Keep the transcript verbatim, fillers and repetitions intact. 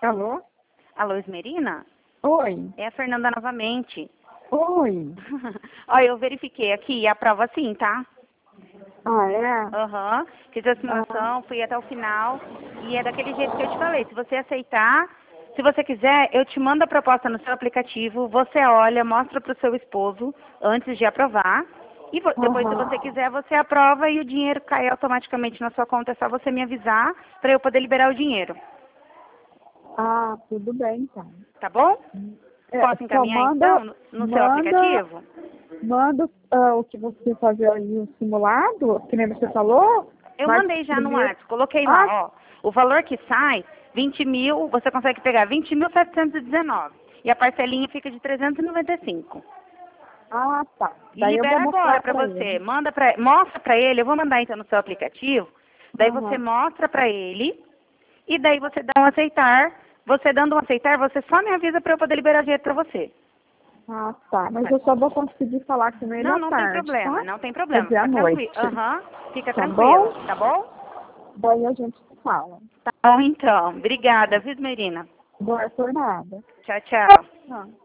Alô? Alô, Esmerina? Oi. É a Fernanda novamente. Oi. Olha, eu verifiquei aqui e a prova sim, tá? Ah, é? Aham. Fiz a simulação, fui até o final. E é daquele jeito que eu te falei. Se você aceitar, se você quiser, eu te mando a proposta no seu aplicativo. Você olha, mostra pro seu esposo antes de aprovar. E vo- depois, se Aham. você quiser, você aprova e o dinheiro cai automaticamente na sua conta. É só você me avisar para eu poder liberar o dinheiro. Ah, tudo bem, então. Tá bom? É, Posso só encaminhar manda, então no, no seu manda, aplicativo? manda ah, o que você fazer ali no simulado, que nem você falou, Eu mas mandei já no primeiro... WhatsApp, coloquei Ah, lá, ó. O valor que sai, vinte mil, você consegue pegar vinte mil setecentos e dezenove. E a parcelinha fica de trezentos e noventa e cinco. ah, tá. E Daí eu vou libera mostrar agora pra pra você. ele. Manda pra, mostra pra ele, eu vou mandar então no seu aplicativo. Daí você Aham. mostra pra ele e daí você dá um aceitar. Você dando um aceitar, você só me avisa pra eu poder liberar dinheiro pra você. Ah, tá. Mas eu só vou conseguir falar com ele Não, à não tem tarde, problema, tá? não tem Quer problema. dizer, à Fica noite. tranquilo. Aham, fica Tá tranquilo, bom? tá bom? Daí a gente se fala. Tá bom então. Obrigada, viu, Esmerina? Boa jornada. Tchau, tchau. Tchau.